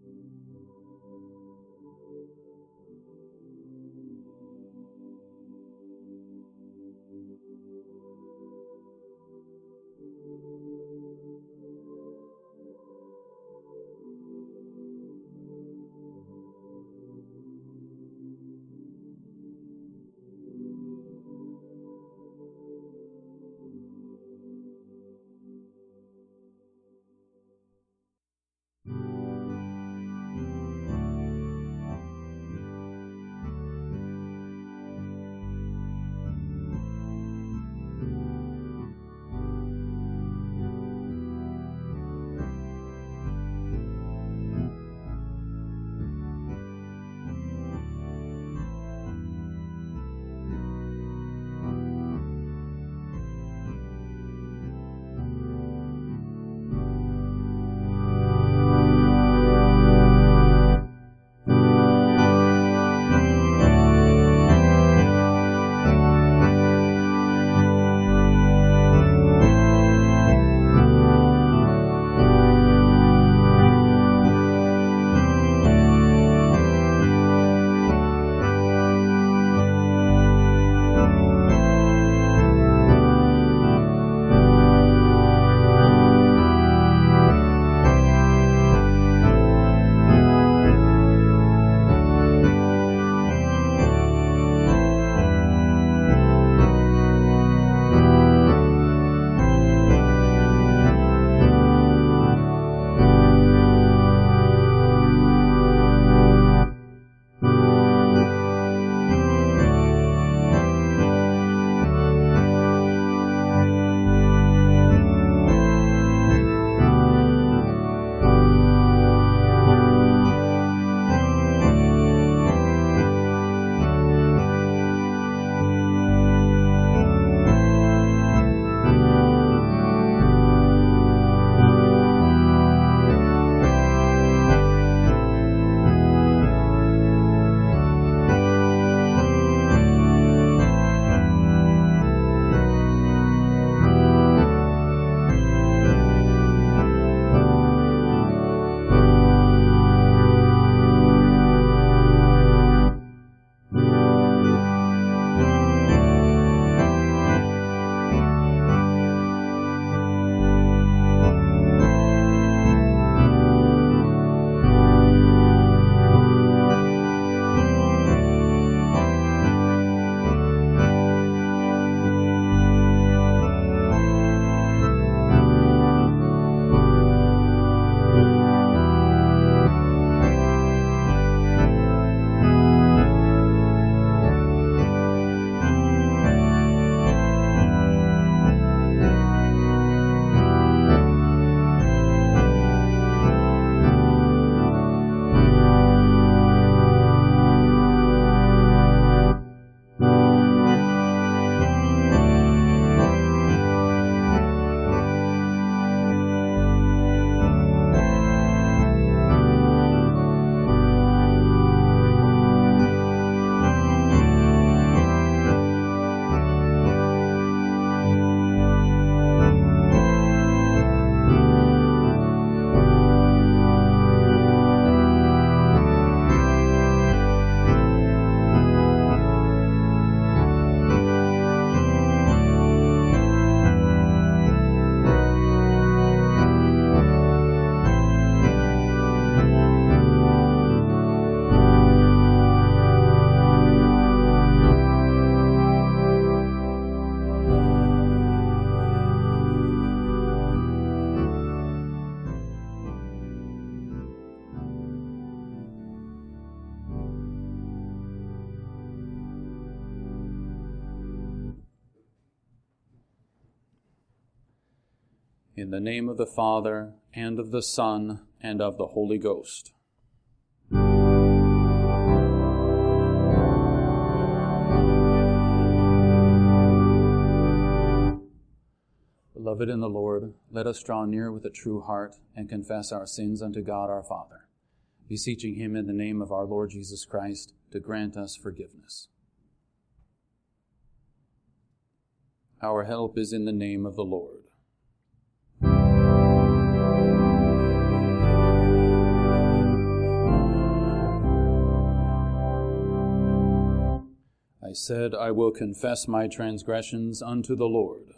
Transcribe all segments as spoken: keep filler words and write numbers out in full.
In the name of the Father, and of the Son, and of the Holy Ghost. Beloved in the Lord, let us draw near with a true heart and confess our sins unto God our Father, beseeching Him in the name of our Lord Jesus Christ to grant us forgiveness. Our help is in the name of the Lord. said, I will confess my transgressions unto the Lord.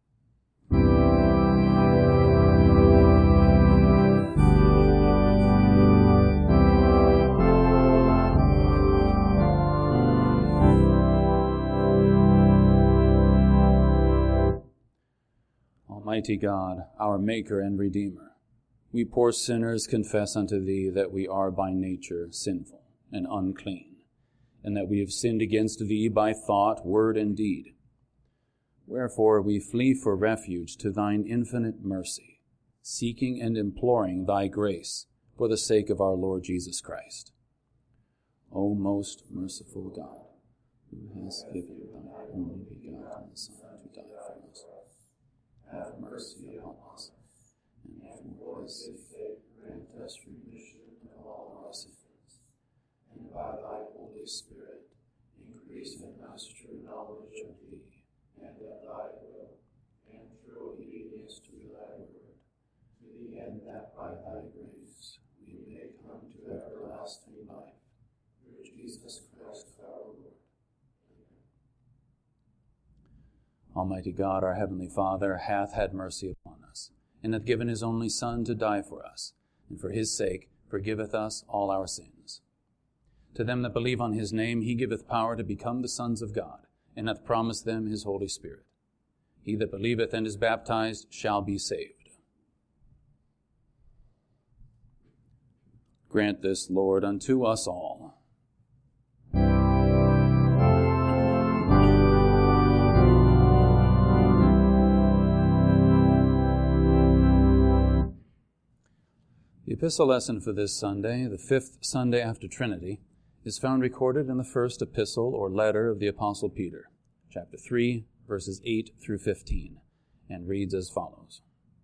Almighty God, our Maker and Redeemer, we poor sinners confess unto Thee that we are by nature sinful and unclean, and that we have sinned against Thee by thought, word, and deed. Wherefore we flee for refuge to Thine infinite mercy, seeking and imploring Thy grace for the sake of our Lord Jesus Christ. O most merciful God, who hast given Thy only begotten Son to die for us, have mercy upon us, and for His sake grant us remission of all our sins, and by Thy Holy Spirit increase in us true knowledge of Thee, and of Thy will, and true obedience to Thy word, to the end that by Thy grace we may come to everlasting life, through Jesus Christ our Lord. Almighty God, our Heavenly Father, hath had mercy upon us, and hath given His only Son to die for us, and for His sake forgiveth us all our sins. To them that believe on His name He giveth power to become the sons of God, and hath promised them His Holy Spirit. He that believeth and is baptized shall be saved. Grant this, Lord, unto us all. The epistle lesson for this Sunday, the fifth Sunday after Trinity, is found recorded in the first epistle or letter of the Apostle Peter, chapter three, verses eight through fifteen, and reads as follows.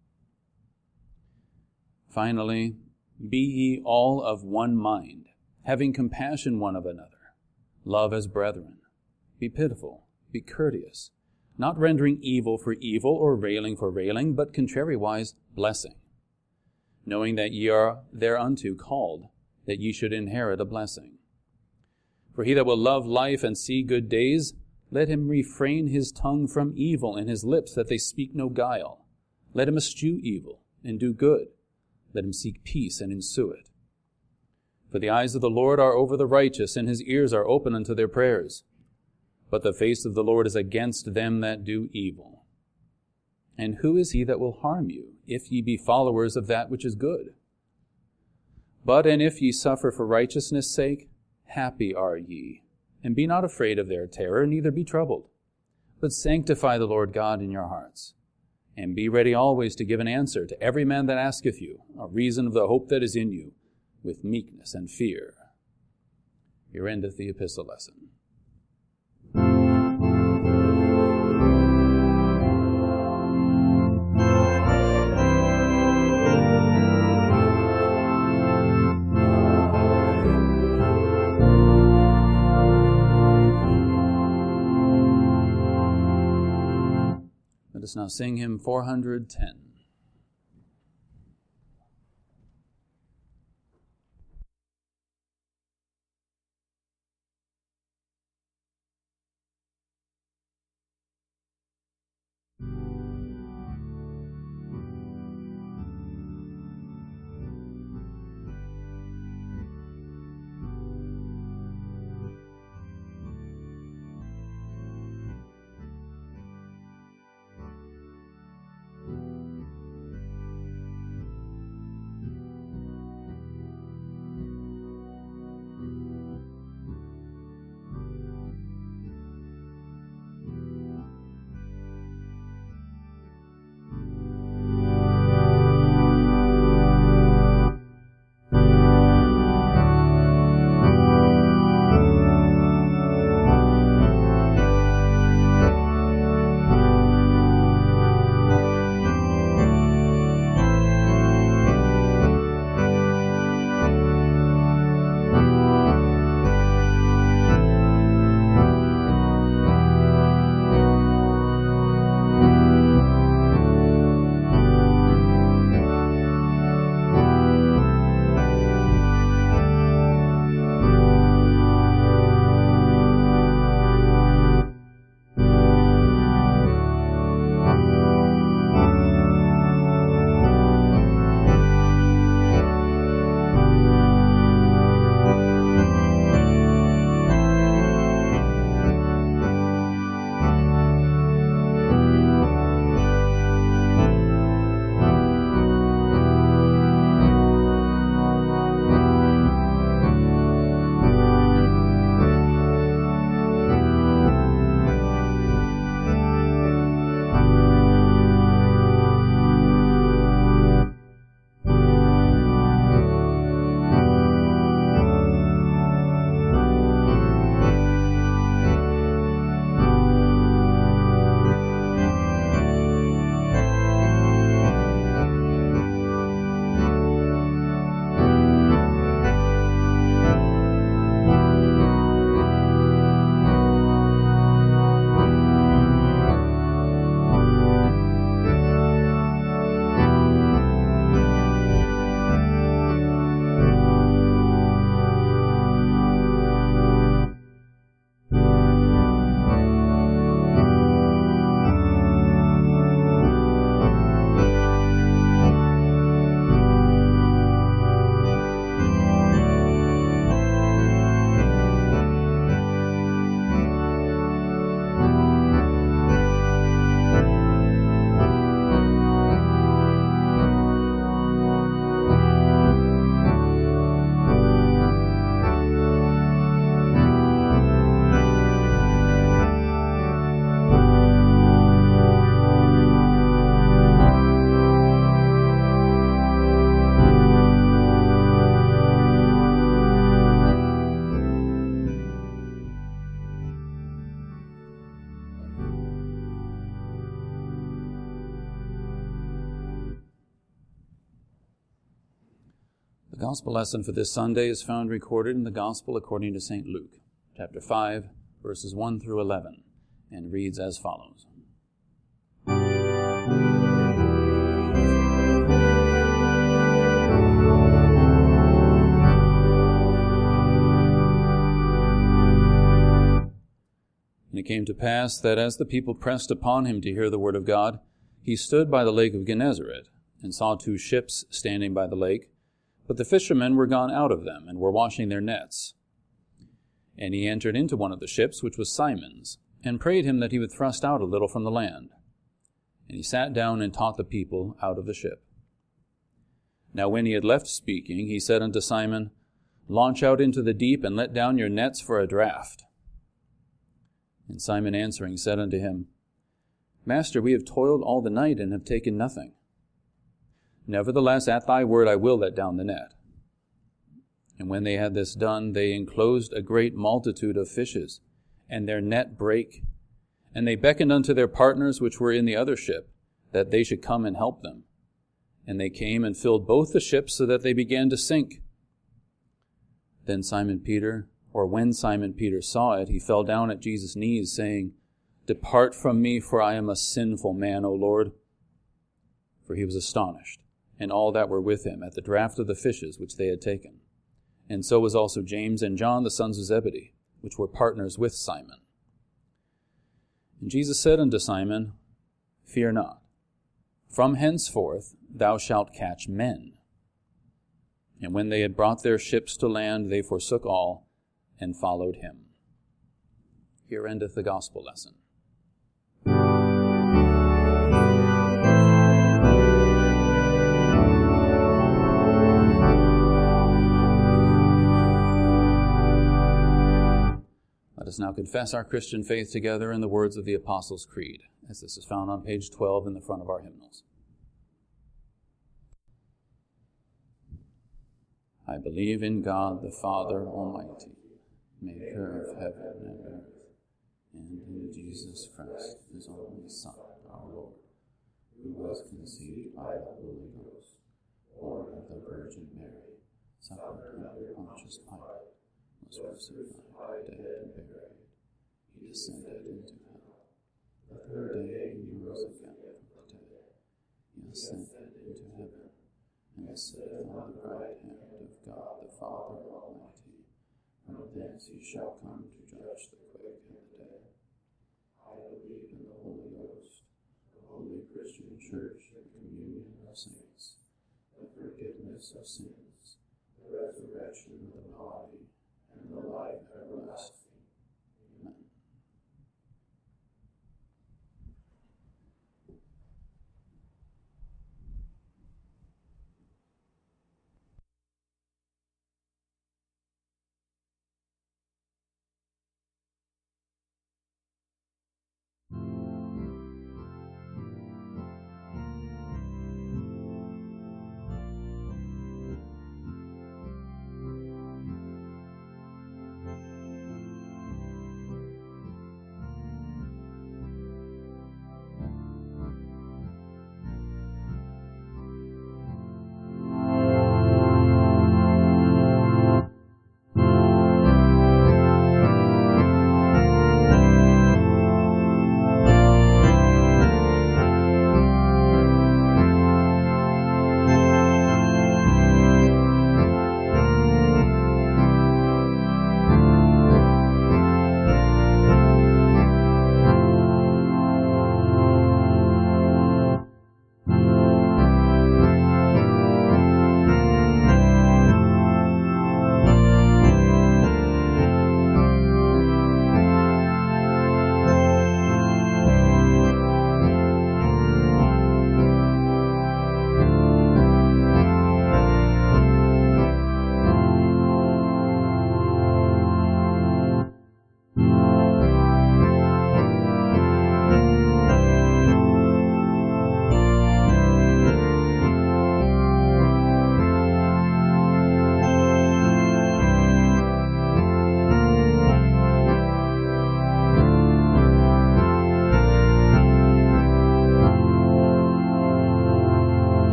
Finally, be ye all of one mind, having compassion one of another. Love as brethren. Be pitiful, be courteous, not rendering evil for evil or railing for railing, but contrariwise blessing, knowing that ye are thereunto called, that ye should inherit a blessing. For he that will love life and see good days, let him refrain his tongue from evil, and his lips that they speak no guile. Let him eschew evil, and do good. Let him seek peace, and ensue it. For the eyes of the Lord are over the righteous, and His ears are open unto their prayers. But the face of the Lord is against them that do evil. And who is he that will harm you, if ye be followers of that which is good? But and if ye suffer for righteousness' sake, happy are ye. And be not afraid of their terror, neither be troubled. But sanctify the Lord God in your hearts. And be ready always to give an answer to every man that asketh you, a reason of the hope that is in you, with meekness and fear. Here endeth the epistle lesson. Let us now sing hymn four hundred ten. The gospel lesson for this Sunday is found recorded in the Gospel according to Saint Luke, chapter five, verses one through eleven, and reads as follows. And it came to pass that as the people pressed upon him to hear the word of God, he stood by the lake of Gennesaret, and saw two ships standing by the lake, but the fishermen were gone out of them, and were washing their nets. And he entered into one of the ships, which was Simon's, and prayed him that he would thrust out a little from the land. And he sat down and taught the people out of the ship. Now when he had left speaking, he said unto Simon, Launch out into the deep, and let down your nets for a draught. And Simon answering said unto him, Master, we have toiled all the night, and have taken nothing. Nevertheless, at thy word I will let down the net. And when they had this done, they enclosed a great multitude of fishes, and their net brake. And they beckoned unto their partners which were in the other ship, that they should come and help them. And they came and filled both the ships, so that they began to sink. Then Simon Peter, or when Simon Peter saw it, he fell down at Jesus' knees, saying, Depart from me, for I am a sinful man, O Lord. For he was astonished, and all that were with him, at the draught of the fishes which they had taken. And so was also James and John, the sons of Zebedee, which were partners with Simon. And Jesus said unto Simon, Fear not. From henceforth thou shalt catch men. And when they had brought their ships to land, they forsook all, and followed him. Here endeth the gospel lesson. Let us now confess our Christian faith together in the words of the Apostles' Creed, as this is found on page twelve in the front of our hymnals. I believe in God the Father Almighty, maker of heaven and earth, and in Jesus Christ, his only Son, our Lord, who was conceived by the Holy Ghost, born of the Virgin Mary, suffered under Pontius Pilate, was crucified, dead, and buried. He descended into hell. The third day he rose again from the dead. He ascended into heaven, and sitteth on the right hand of God the Father Almighty. From thence he shall come to judge the quick and the dead. I believe in the Holy Ghost, the holy Christian Church, the communion of saints, the forgiveness of sins, the resurrection of the body, and the life everlasting. Amen.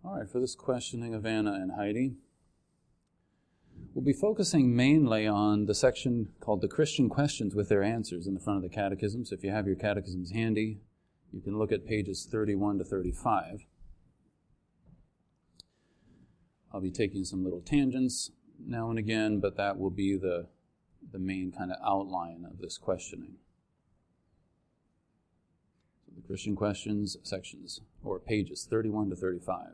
All right, for this questioning of Anna and Heidi, we'll be focusing mainly on the section called the Christian Questions with their answers in the front of the catechism. So if you have your catechisms handy, you can look at pages thirty-one to thirty-five. I'll be taking some little tangents now and again, but that will be the, the main kind of outline of this questioning. So the Christian Questions sections, or pages thirty-one to thirty-five.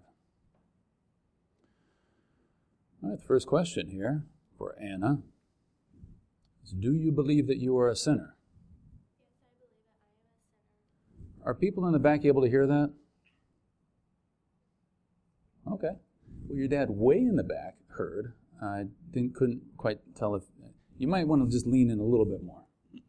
All right, the first question here for Anna is, do you believe that you are a sinner? Yes, I believe that I am a sinner. Are people in the back able to hear that? Okay. Well, your dad way in the back heard. I didn't couldn't quite tell if... You might want to just lean in a little bit more.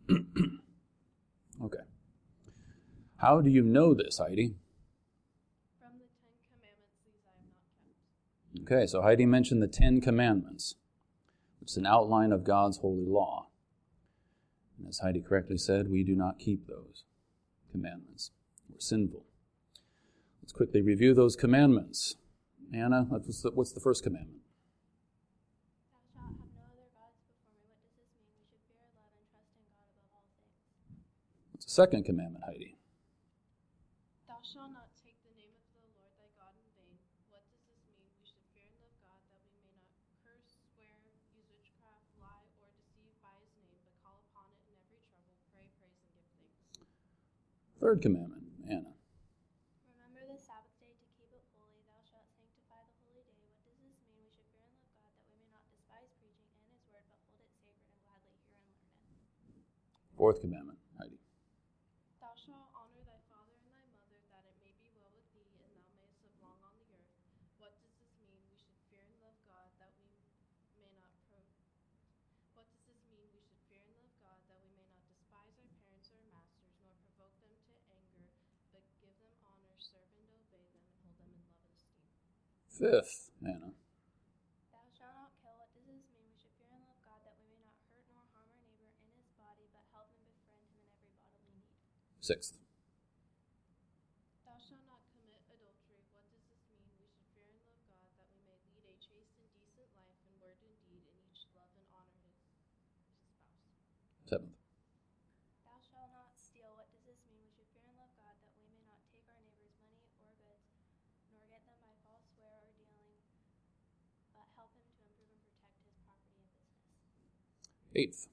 Okay. How do you know this, Heidi? From the Ten Commandments, these I have not kept. Okay, so Heidi mentioned the Ten Commandments, which is an outline of God's holy law. And as Heidi correctly said, we do not keep those commandments. We're sinful. Let's quickly review those commandments. Anna, what's the, what's the first commandment? Thou shalt have no other gods before me. What does this mean? We should fear, love, and trust in God above all things. What's the second commandment, Heidi? Thou shalt not take the name of the Lord thy God in vain. What does this mean? We should fear and love God, that we may not curse, swear, use witchcraft, lie, or deceive by his name, but call upon it in every trouble, pray, praise, and give thanks. Third commandment, Anna. Remember the Sabbath day to keep it holy. Thou shalt sanctify the holy day. What does this mean? We should fear and love God, that we may not despise preaching and his word, but hold it sacred and gladly hear and learn it. Fourth commandment, Heidi. Thou shalt honor thy father and thy mother, that it may be well with thee, and thou mayest live long on the earth. What does this mean? We should fear and love God, that we may not pro- What does this mean? We should fear and love God, that we may not despise our parents or masters, nor provoke them to anger, but give them honor, serve and obey them, and hold them in love and esteem. Fifth, Anna. Thou shalt not kill. What does this mean? We should fear and love God, that we may not hurt nor harm our neighbor in his body, but help and befriend him in every bodily need. Sixth. Thou shalt not commit adultery. What does this mean? We should fear and love God, that we may lead a chaste and decent life in word and deed, and each love and honor his, his spouse. Seventh. Thou shalt not steal. What does this mean? We should fear and love God, that we may not take our neighbor's money or goods, nor get them by false swear or dealing, but help him to improve and protect his property and business. Eighth.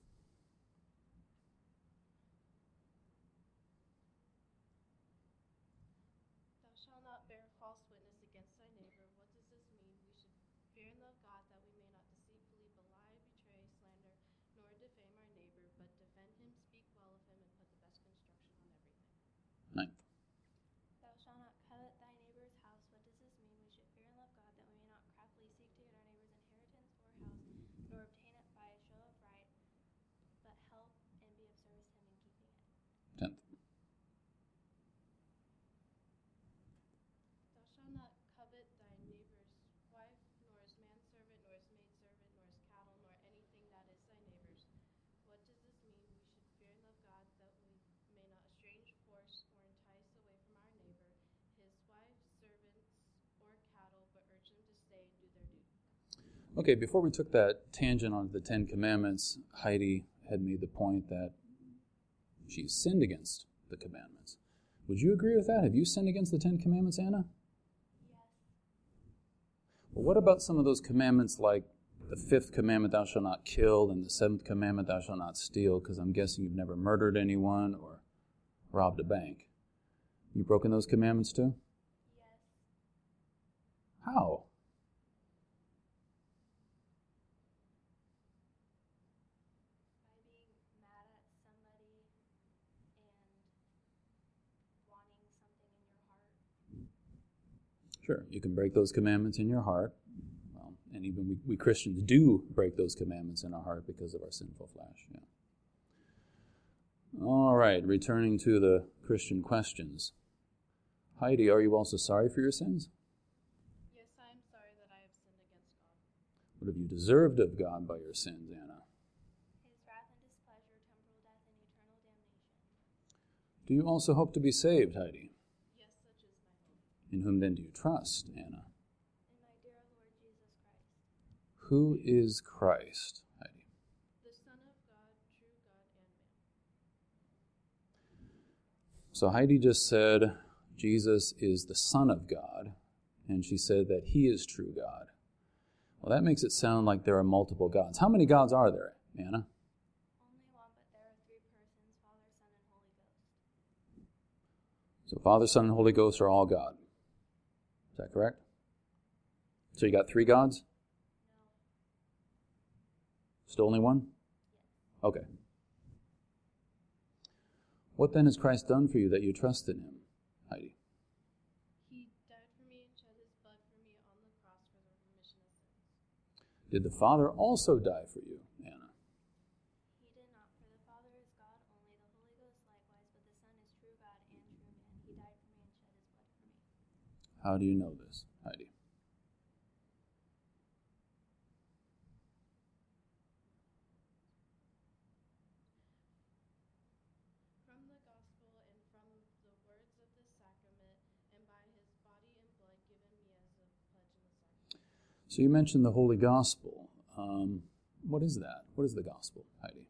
Thou shalt not bear false witness against thy neighbor. What does this mean? We should fear and love God, that we may not deceitfully belie, betray, slander, nor defame our neighbor, but defend him, speak well of him, and put the best construction on everything. Ninth. Thou shalt not covet thy neighbor's house. What does this mean? We should fear and love God, that we may not craftily seek to get our neighbor's inheritance or house, nor obtain it by a show of right, but help and be of service to him in keeping it. Tenth. Thou shalt not covet thy neighbor's wife, nor his manservant, nor his maidservant, nor his cattle, nor anything that is thy neighbor's. What does this mean? We should fear and love God, that we may not estrange, force, or entice away from our neighbor his wife, servants, or cattle, but urge them to stay and do their duty. Okay, before we took that tangent on the Ten Commandments, Heidi had made the point that she sinned against the commandments. Would you agree with that? Have you sinned against the Ten Commandments, Anna? Yes. Well, what about some of those commandments like the fifth commandment, thou shalt not kill, and the seventh commandment, thou shalt not steal, because I'm guessing you've never murdered anyone or robbed a bank. You broken those commandments too? Yes. How? By being mad at somebody and wanting something in your heart. Sure, you can break those commandments in your heart. Well, and even we, we Christians do break those commandments in our heart because of our sinful flesh. Yeah. All right, returning to the Christian questions. Heidi, are you also sorry for your sins? Yes, I am sorry that I have sinned against God. What have you deserved of God by your sins, Anna? His wrath and displeasure, temporal death, and eternal damnation. Do you also hope to be saved, Heidi? Yes, such is my hope. In whom then do you trust, Anna? Who is Christ, Heidi? The Son of God, true God and man. So Heidi just said Jesus is the Son of God, and she said that he is true God. Well, that makes it sound like there are multiple gods. How many gods are there, Anna? Only one, but there are three persons, Father, Son, and Holy Ghost. So Father, Son, and Holy Ghost are all God. Is that correct? So you got three gods? No. Still only one? Yes. Okay. What then has Christ done for you that you trust in him, Heidi? He died for me and shed his blood for me on the cross for the remission of sins. Did the Father also die for you, Anna? He did not, for the Father is God, only the Holy Ghost likewise, but the Son is true God and true man. He died for me and shed his blood for me. How do you know this, Heidi? From the gospel and from the words of the sacrament, and by his body and blood given me as a pledge in the sacrament. So you mentioned the Holy Gospel. Um, what is that? What is the gospel, Heidi?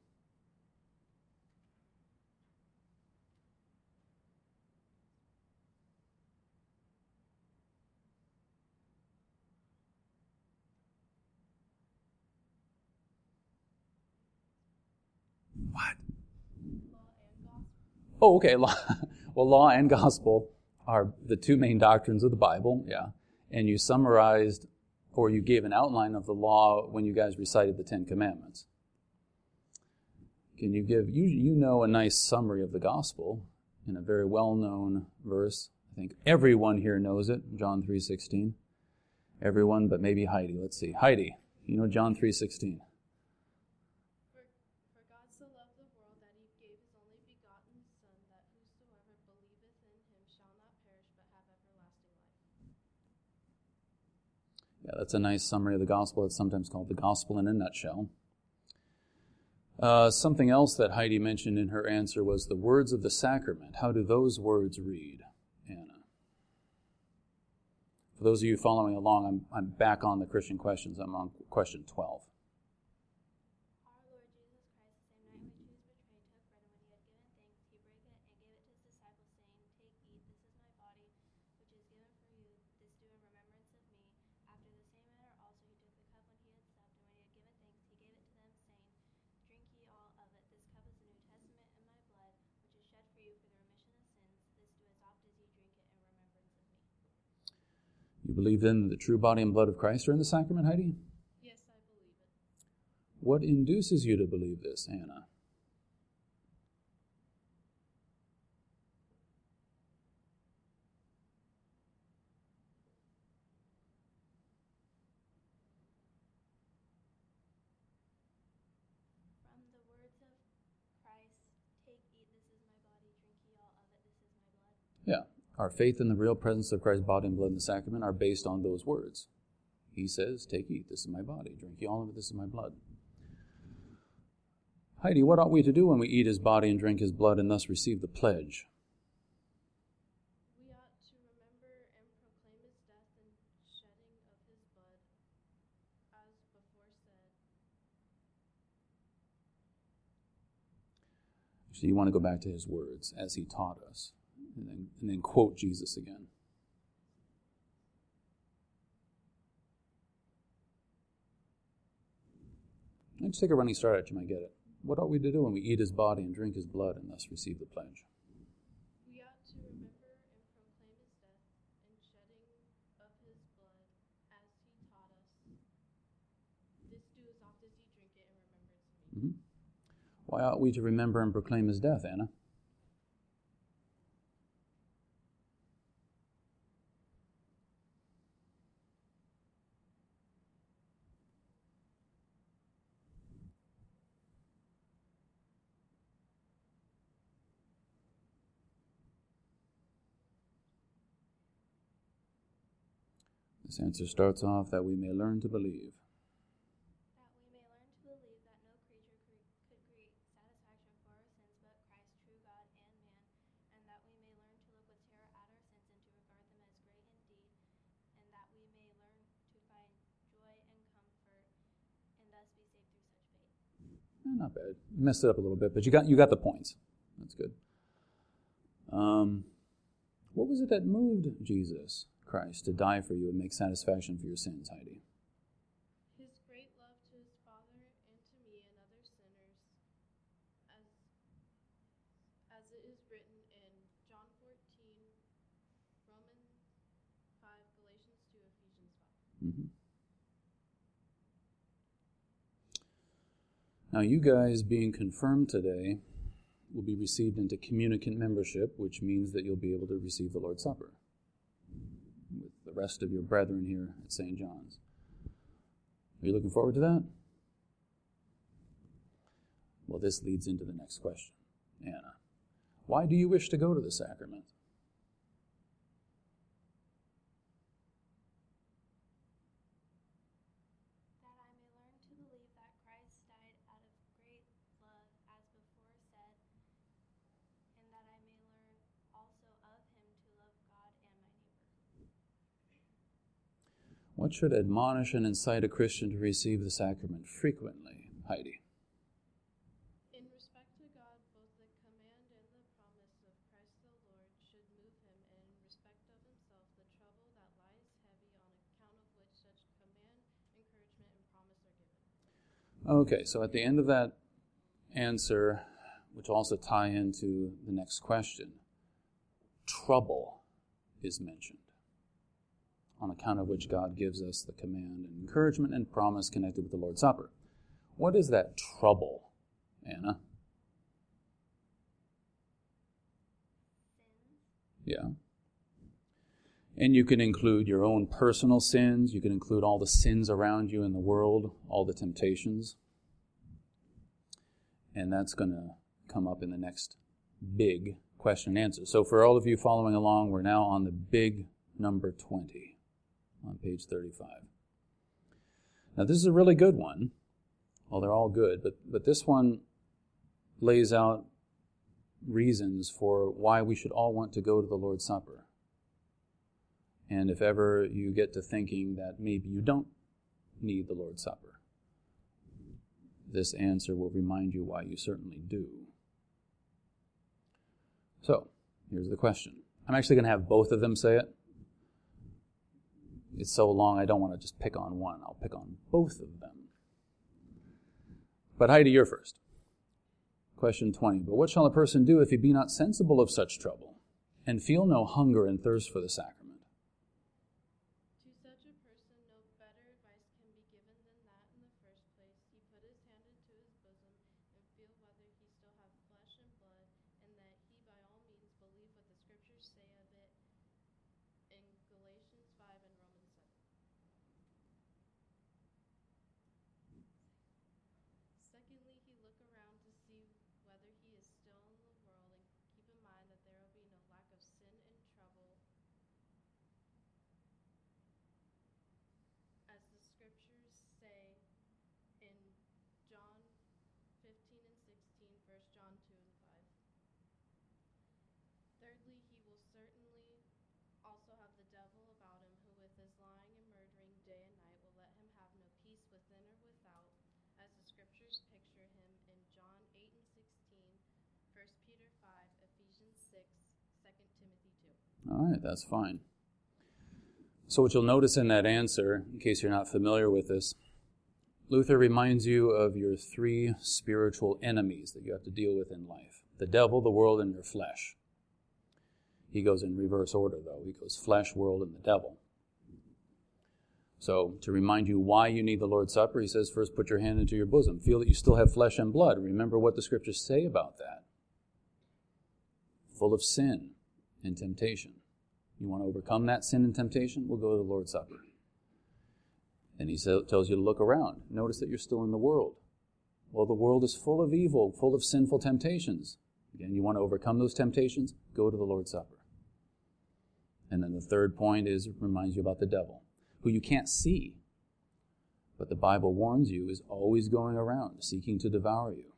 What? Law and gospel. Oh, okay. Law, well, law and gospel are the two main doctrines of the Bible, yeah. And you summarized, or you gave an outline of the law when you guys recited the Ten Commandments. Can you give, you, you know a nice summary of the gospel in a very well-known verse. I think everyone here knows it, John three sixteen. Everyone but maybe Heidi. Let's see. Heidi, you know John three sixteen. For, for God so loved the world that he gave his only begotten Son, that whosoever believeth in him shall not perish but have everlasting life. Yeah, that's a nice summary of the gospel. It's sometimes called the gospel in a nutshell. Uh, something else that Heidi mentioned in her answer was the words of the sacrament. How do those words read, Anna? For those of you following along, I'm, I'm back on the Christian questions. I'm on question twelve. Our Lord Jesus Christ, the same night which he was betrayed, took bread, and when he had given thanks, he brake it and gave it to his disciples, saying, Take, eat, this is my body, which is given for you. This do in remembrance of me. After the same manner also he took the cup when he had supped, and when he had given thanks, he gave it to them, saying, Drink ye all of it. This cup is the New Testament in my blood, which is shed for you for the remission of sins. This do as oft as ye drink it in remembrance of me. You believe then that the true body and blood of Christ are in the sacrament, Heidi? Yes, I believe it. What induces you to believe this, Anna? From the words of Christ, take, eat, this is my body, drink ye all of it, this is my blood. Yeah. Our faith in the real presence of Christ's body and blood in the sacrament are based on those words. He says, Take, eat, this is my body. Drink ye all of it, this is my blood. Heidi, what ought we to do when we eat his body and drink his blood and thus receive the pledge? We ought to remember and proclaim his death and shedding of his blood, as before said. So you want to go back to his words as he taught us, and then, and then quote Jesus again. Let's take a running start at you, might get it. What ought we to do when we eat his body and drink his blood and thus receive the pledge? We ought to remember and proclaim his death and shedding of his blood, as he taught us. This do as oft as ye drink it in remembrance of me. Mm-hmm. Why ought we to remember and proclaim his death, Anna? This answer starts off that we may learn to believe. That we may learn to believe that no creature cre- could create satisfaction for our sins but Christ, true God and man, and that we may learn to look with terror at our sins and to regard them as great indeed, and that we may learn to find joy and comfort Eh, not bad. You messed it up a little bit, but you got you got the points. That's good. Um, what was it that moved Jesus Christ to die for you and make satisfaction for your sins, Heidi? His great love to his Father and to me and other sinners, as as it is written in John fourteen, Romans five, Galatians two, Ephesians five. Mm-hmm. Now, you guys being confirmed today will be received into communicant membership, which means that you'll be able to receive the Lord's Supper with the rest of your brethren here at Saint John's. Are you looking forward to that? Well, this leads into the next question. Anna, why do you wish to go to the sacrament? That I may learn to believe that Christ died out of great love, as before said, and that I may learn also of him to love God and my neighbor. What should admonish and incite a Christian to receive the sacrament frequently, Heidi? In respect to God, both the command and the promise of Christ the Lord should move him, and in respect of himself, the trouble that lies heavy, on account of which such command, encouragement, and promise are given. Okay, so at the end of that answer, which also tie into the next question, trouble is mentioned, on account of which God gives us the command and encouragement and promise connected with the Lord's Supper. What is that trouble, Anna? Yeah. And you can include your own personal sins. You can include all the sins around you in the world, all the temptations. And that's going to come up in the next big question and answer. So for all of you following along, we're now on the big number twenty on page thirty-five. Now this is a really good one. Well, they're all good, but, but this one lays out reasons for why we should all want to go to the Lord's Supper. And if ever you get to thinking that maybe you don't need the Lord's Supper, this answer will remind you why you certainly do. So, here's the question. I'm actually going to have both of them say it. It's so long, I don't want to just pick on one. I'll pick on both of them. But Heidi, you're first. Question twenty. But what shall a person do if he be not sensible of such trouble, and feel no hunger and thirst for the sacrament? To such a person, no better advice can be given than that in the first place he put his hand into his bosom, and feel whether he still have flesh and blood, and that he by all means believe what the Scriptures say of it in Galatians five and Romans seven. Secondly, he look around to see whether he is still in the world, and keep in mind that there will be no lack of sin and trouble, as the Scriptures say in John fifteen and sixteen, First John two and five. Thirdly, he will certainly also have the devil about him, who with his lying and murdering day and night will let him have no peace within or without, as the Scriptures picture him in John eight and sixteen, First Peter five, Ephesians six, Second Timothy two. All right, that's fine. So what you'll notice in that answer, in case you're not familiar with this, Luther reminds you of your three spiritual enemies that you have to deal with in life. The devil, the world, and your flesh. He goes in reverse order, though. He goes flesh, world, and the devil. So to remind you why you need the Lord's Supper, he says, first put your hand into your bosom. Feel that you still have flesh and blood. Remember what the Scriptures say about that. Full of sin and temptation. You want to overcome that sin and temptation? We'll go to the Lord's Supper. And he tells you to look around. Notice that you're still in the world. Well, the world is full of evil, full of sinful temptations. Again, you want to overcome those temptations? Go to the Lord's Supper. And then the third point is, it reminds you about the devil, who you can't see, but the Bible warns you is always going around, seeking to devour you.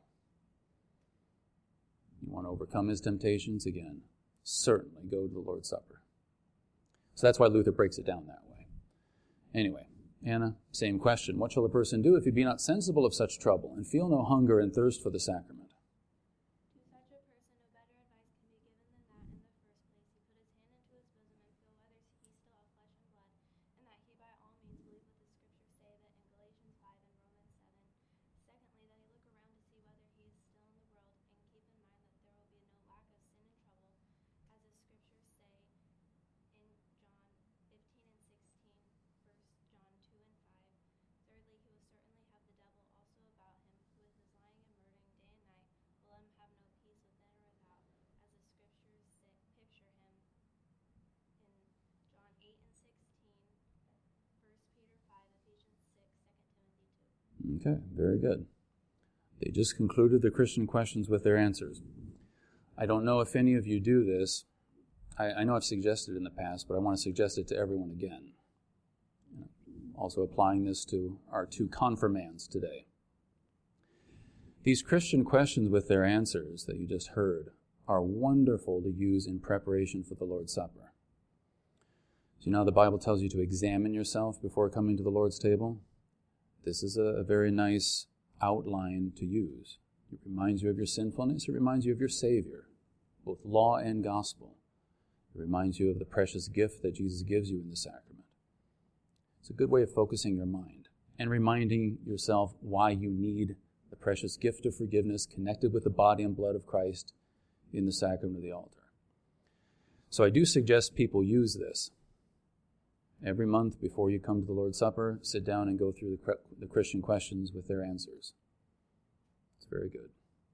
You want to overcome his temptations? Again, certainly go to the Lord's Supper. So that's why Luther breaks it down that way. Anyway, Anna, same question. What shall a person do if he be not sensible of such trouble, and feel no hunger and thirst for the sacrament? To such a person, no better advice can be given than that in the first place he put his hand into his bosom and feel whether he still have flesh and blood, and that he by all means believe what the Scriptures say that in Galatians five and Romans seven. Secondly, that he look around to see whether he is still in the world, and keep in mind that there will be no lack of sin and trouble, as the Scriptures say in John fifteen and sixteen, First John two and five. Thirdly, he will certainly have the devil also about him, who is as lying and murdering day and night, will let him have no peace within or without, as the Scriptures say, picture him in John eight and sixteen, First Peter five, Ephesians six, Second Timothy two. Okay, very good. They just concluded the Christian questions with their answers. I don't know if any of you do this. I, I know I've suggested it in the past, but I want to suggest it to everyone again. Also applying this to our two confirmands today. These Christian questions with their answers that you just heard are wonderful to use in preparation for the Lord's Supper. So you know how the Bible tells you to examine yourself before coming to the Lord's table? This is a, a very nice outline to use. It reminds you of your sinfulness. It reminds you of your Savior, both law and gospel. It reminds you of the precious gift that Jesus gives you in the sacrament. It's a good way of focusing your mind and reminding yourself why you need the precious gift of forgiveness connected with the body and blood of Christ in the sacrament of the altar. So I do suggest people use this. Every month before you come to the Lord's Supper, sit down and go through the, the Christian questions with their answers. It's very good.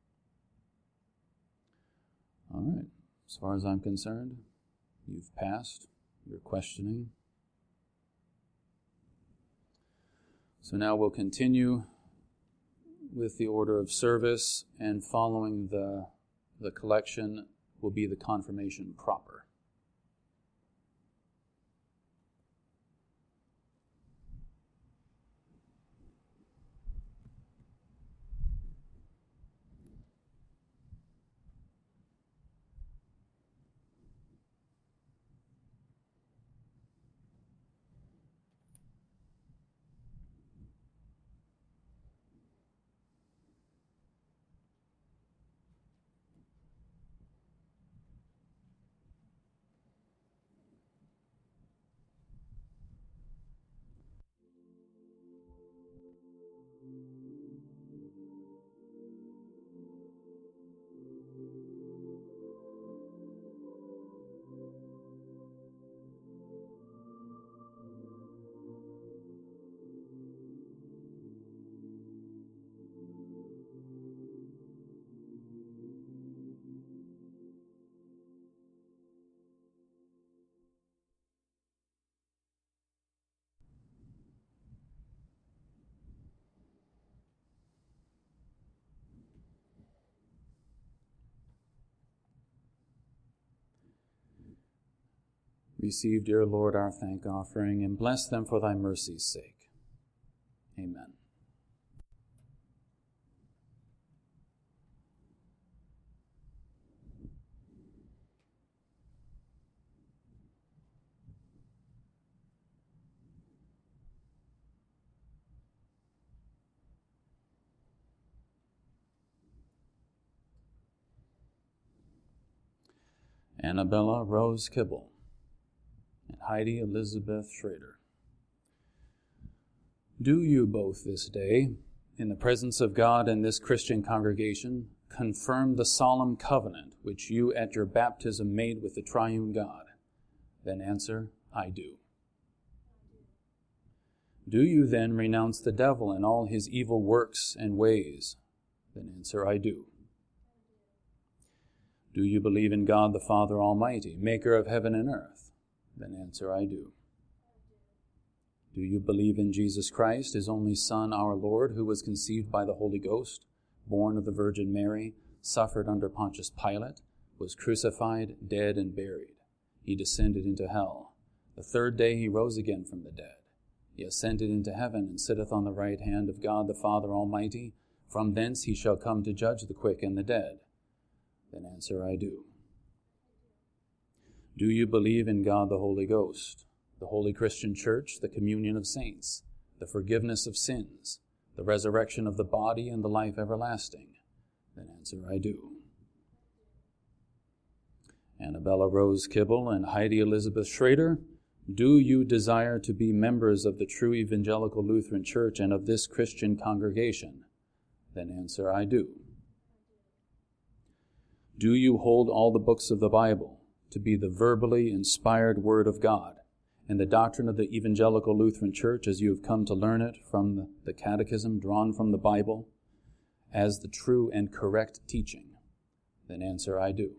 All right. As far as I'm concerned, you've passed your questioning. So now we'll continue with the order of service, and following the, the collection will be the confirmation proper. Receive, dear Lord, our thank offering, and bless them for thy mercy's sake. Amen. Annabella Rose Kibble and Heidi Elizabeth Schrader. Do you both this day, in the presence of God and this Christian congregation, confirm the solemn covenant which you at your baptism made with the triune God? Then answer, I do. Do you then renounce the devil and all his evil works and ways? Then answer, I do. Do you believe in God the Father Almighty, maker of heaven and earth? Then answer, I do. Do you believe in Jesus Christ, his only Son, our Lord, who was conceived by the Holy Ghost, born of the Virgin Mary, suffered under Pontius Pilate, was crucified, dead, and buried? He descended into hell. The third day he rose again from the dead. He ascended into heaven and sitteth on the right hand of God the Father Almighty. From thence he shall come to judge the quick and the dead. Then answer, I do. Do you believe in God the Holy Ghost, the Holy Christian Church, the communion of saints, the forgiveness of sins, the resurrection of the body, and the life everlasting? Then answer, I do. Annabella Rose Kibble and Heidi Elizabeth Schrader, do you desire to be members of the true Evangelical Lutheran Church and of this Christian congregation? Then answer, I do. Do you hold all the books of the Bible to be the verbally inspired Word of God and the doctrine of the Evangelical Lutheran Church as you have come to learn it from the Catechism drawn from the Bible as the true and correct teaching? Then answer, I do.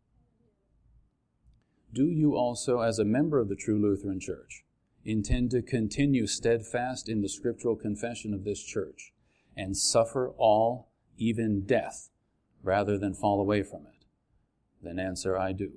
Do you also, as a member of the true Lutheran Church, intend to continue steadfast in the scriptural confession of this church and suffer all, even death, rather than fall away from it? Then answer, I do.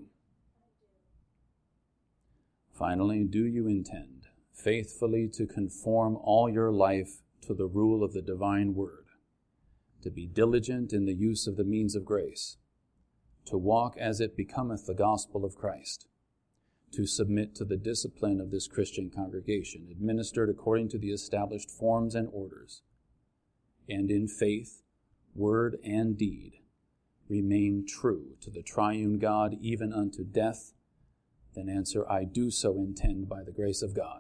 Finally, do you intend faithfully to conform all your life to the rule of the divine word, to be diligent in the use of the means of grace, to walk as it becometh the gospel of Christ, to submit to the discipline of this Christian congregation, administered according to the established forms and orders, and in faith, word, and deed, remain true to the triune God even unto death? Then answer, I do so intend by the grace of God.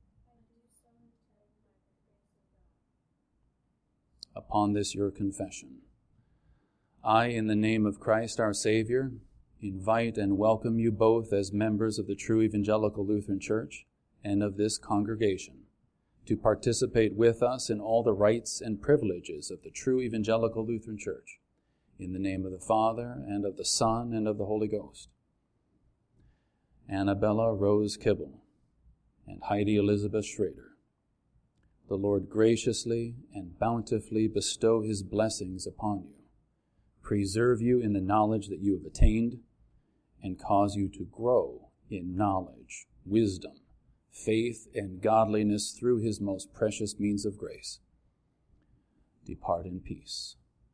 Upon this your confession, I, in the name of Christ our Savior, invite and welcome you both as members of the true Evangelical Lutheran Church and of this congregation to participate with us in all the rights and privileges of the true Evangelical Lutheran Church, in the name of the Father, and of the Son, and of the Holy Ghost. Annabella Rose Kibble and Heidi Elizabeth Schrader, the Lord graciously and bountifully bestow his blessings upon you, preserve you in the knowledge that you have attained, and cause you to grow in knowledge, wisdom, faith, and godliness through his most precious means of grace. Depart in peace.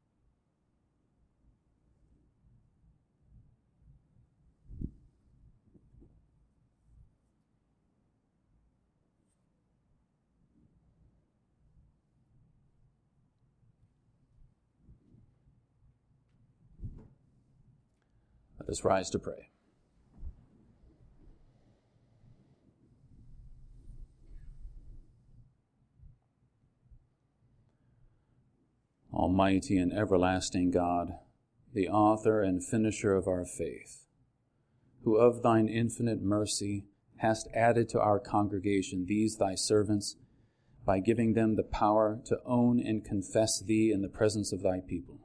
Let us rise to pray. Almighty and everlasting God, the author and finisher of our faith, who of thine infinite mercy hast added to our congregation these thy servants by giving them the power to own and confess thee in the presence of thy people.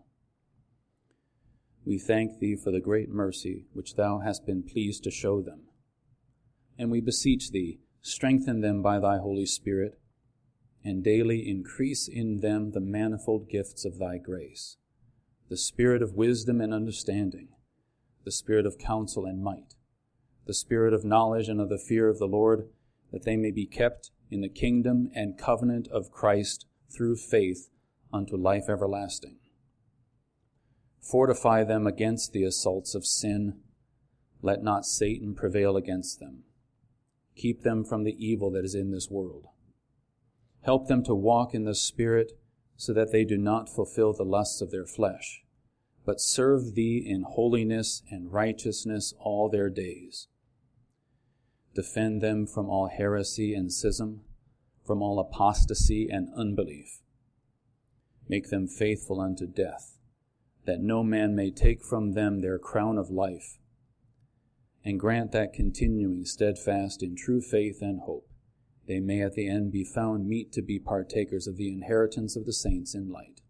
We thank thee for the great mercy which thou hast been pleased to show them. And we beseech thee, strengthen them by thy Holy Spirit, and daily increase in them the manifold gifts of thy grace, the spirit of wisdom and understanding, the spirit of counsel and might, the spirit of knowledge and of the fear of the Lord, that they may be kept in the kingdom and covenant of Christ through faith unto life everlasting. Fortify them against the assaults of sin. Let not Satan prevail against them. Keep them from the evil that is in this world. Help them to walk in the Spirit, so that they do not fulfill the lusts of their flesh, but serve thee in holiness and righteousness all their days. Defend them from all heresy and schism, from all apostasy and unbelief. Make them faithful unto death, that no man may take from them their crown of life, and grant that continuing steadfast in true faith and hope, they may at the end be found meet to be partakers of the inheritance of the saints in light.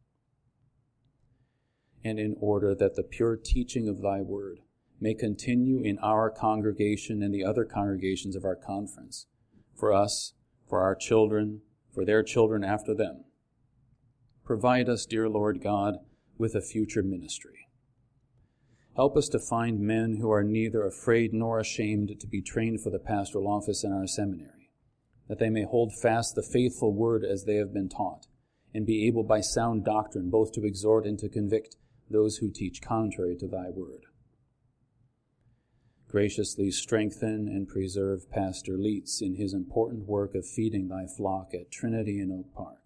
And in order that the pure teaching of thy word may continue in our congregation and the other congregations of our conference, for us, for our children, for their children after them, provide us, dear Lord God, with a future ministry. Help us to find men who are neither afraid nor ashamed to be trained for the pastoral office in our seminary, that they may hold fast the faithful word as they have been taught, and be able by sound doctrine both to exhort and to convict those who teach contrary to thy word. graciously strengthen and preserve Pastor Leitz in his important work of feeding thy flock at Trinity in Oak Park.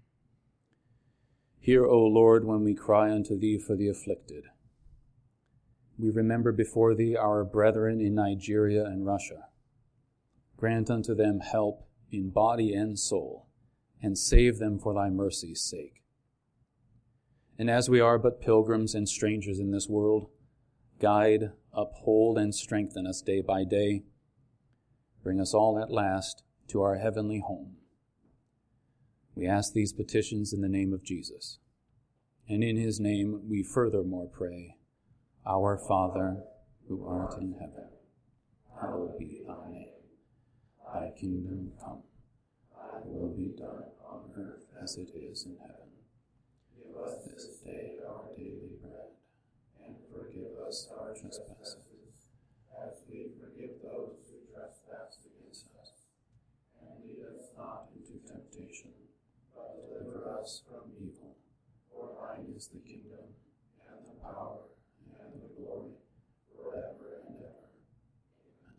Hear, O Lord, when we cry unto thee for the afflicted. We remember before thee our brethren in Nigeria and Russia. Grant unto them help in body and soul, and save them for thy mercy's sake. And as we are but pilgrims and strangers in this world, guide, uphold, and strengthen us day by day. Bring us all at last to our heavenly home. We ask these petitions in the name of Jesus. And in his name we furthermore pray, Our Father, who art in heaven, hallowed be thy name. Thy kingdom come, thy will be done on earth as it is in heaven. Give us this day our daily bread, and forgive us our trespasses, as we forgive those who trespass against us. And lead us not into temptation, but deliver us from evil. For thine is the kingdom, and the power, and the glory, forever and ever. Amen.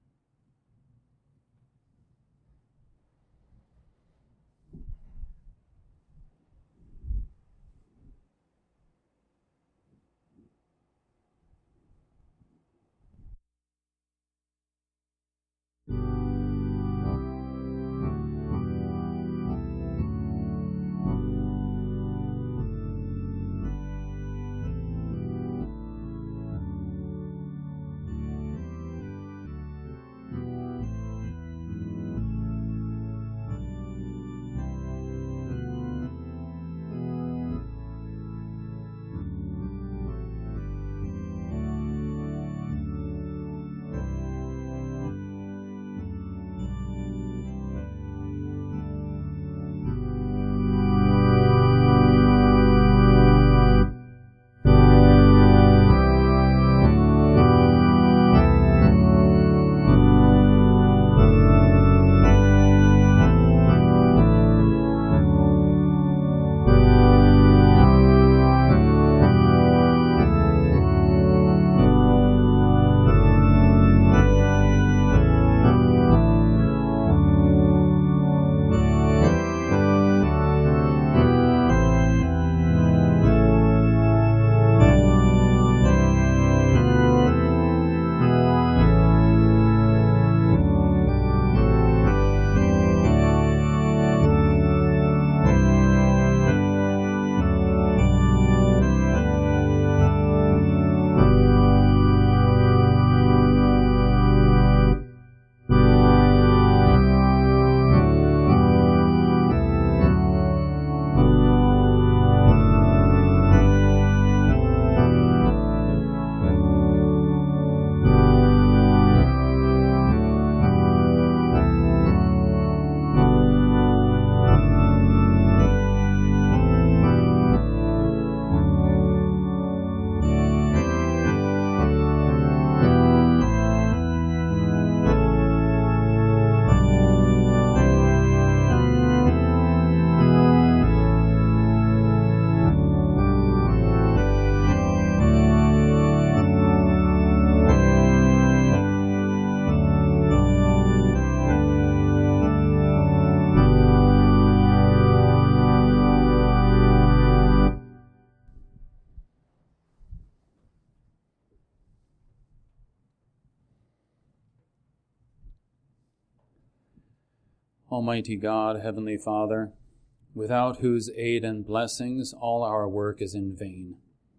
Almighty God, Heavenly Father, without whose aid and blessings all our work is in vain,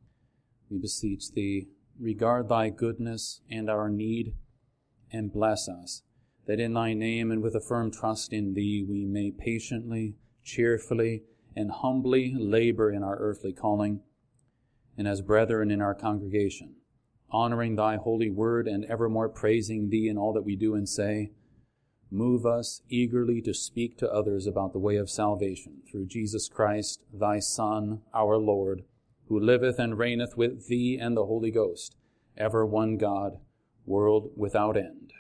we beseech Thee, regard Thy goodness and our need, and bless us, that in Thy name and with a firm trust in Thee we may patiently, cheerfully, and humbly labor in our earthly calling, and as brethren in our congregation, honoring Thy holy word and evermore praising Thee in all that we do and say, move us eagerly to speak to others about the way of salvation through Jesus Christ, Thy Son, our Lord, who liveth and reigneth with Thee and the Holy Ghost, ever one God, world without end.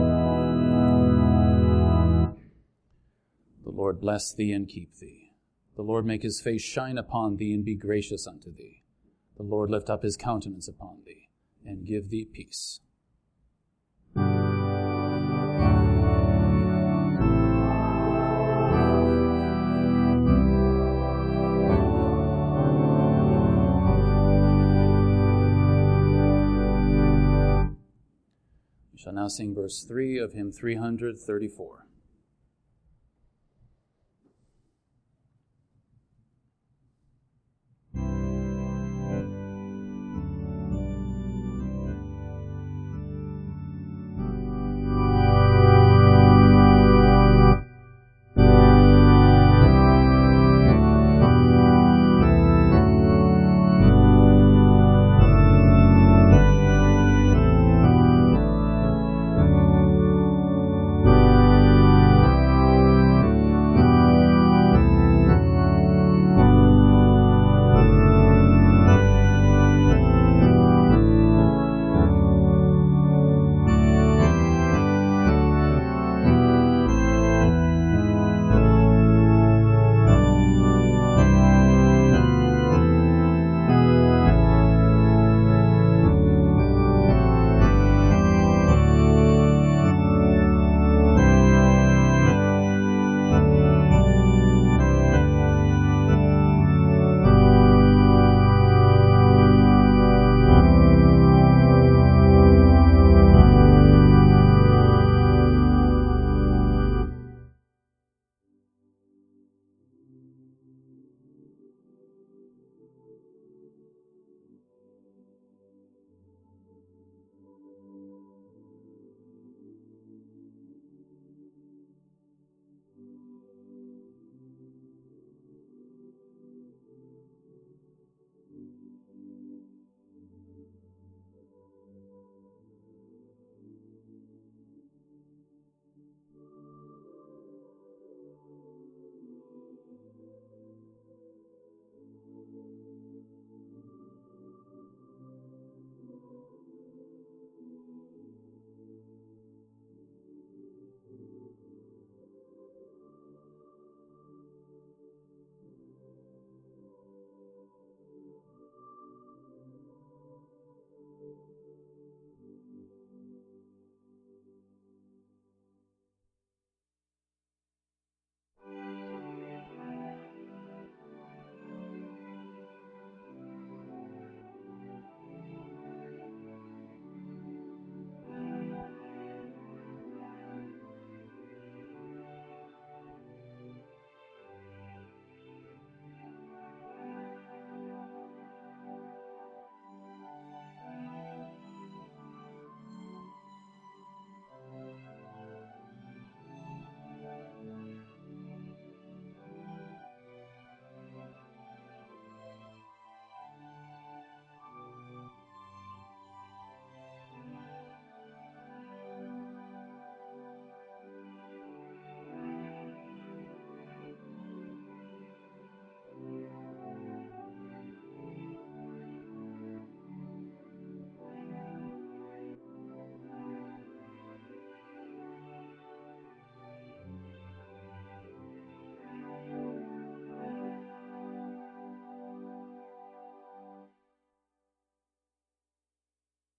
The Lord bless thee and keep thee. The Lord make his face shine upon thee and be gracious unto thee. The Lord lift up his countenance upon thee and give thee peace. We shall now sing verse three of hymn three hundred thirty-four.